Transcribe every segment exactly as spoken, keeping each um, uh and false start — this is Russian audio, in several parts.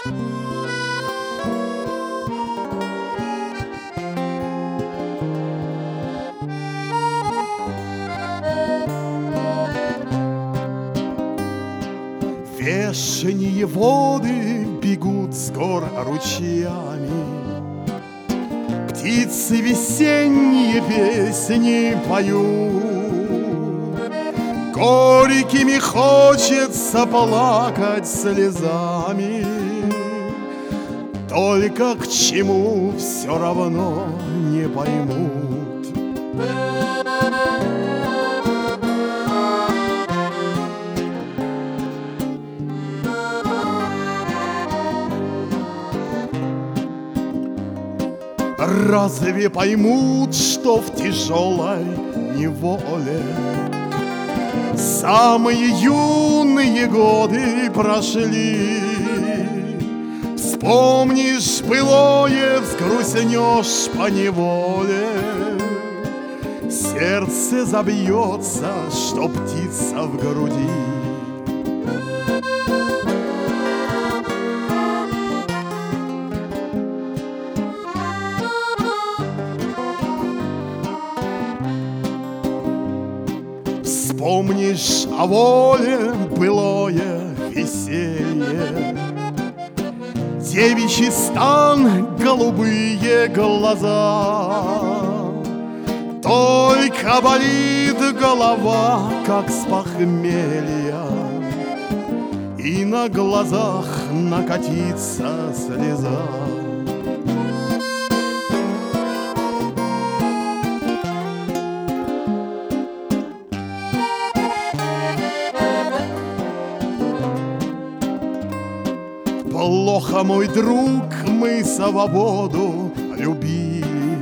Вешние воды бегут с гор ручьями, птицы весенние песни поют. Горькими хочется плакать слезами, только к чему все равно не поймут. Разве поймут, что в тяжелой неволе самые юные годы прошли? Вспомнишь былое, взгрустнешь поневоле, сердце забьется, что птица в груди. Вспомнишь о воле былое веселье, девичий стан, голубые глаза. Только болит голова, как с похмелья, и на глазах накатится слеза. Плохо, мой друг, мы свободу любили,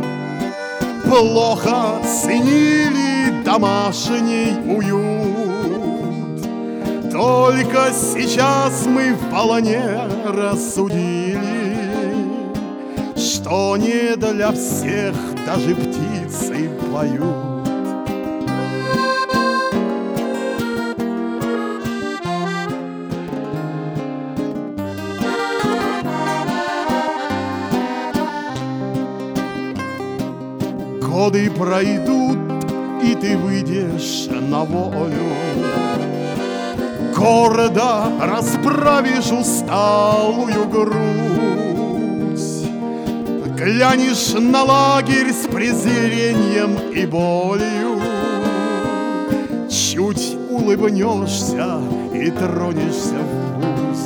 плохо ценили домашний уют. Только сейчас мы вполне рассудили, что не для всех даже птицы поют. Годы пройдут, и ты выйдешь на волю, гордо расправишь усталую грудь, глянешь на лагерь с презрением и болью, чуть улыбнешься и тронешься в путь.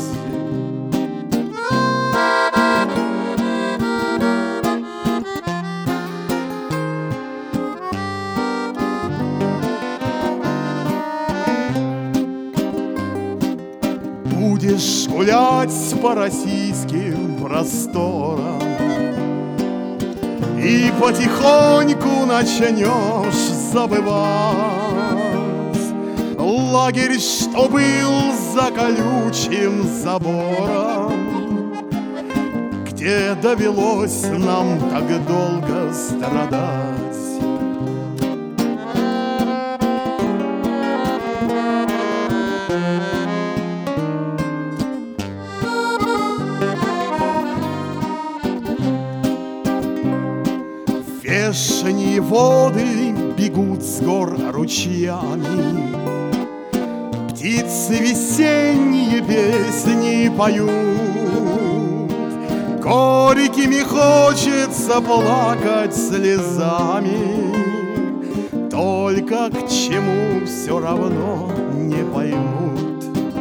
Будешь гулять по российским просторам и потихоньку начнешь забывать лагерь, что был за колючим забором, где довелось нам так долго страдать. Вешние воды бегут с гор ручьями, птицы весенние песни поют. Горькими хочется плакать слезами, только к чему все равно не поймут.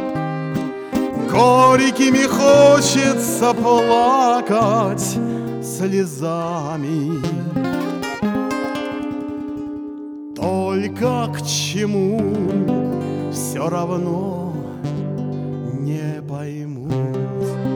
Горькими хочется плакать слезами, только к чему все равно не поймут.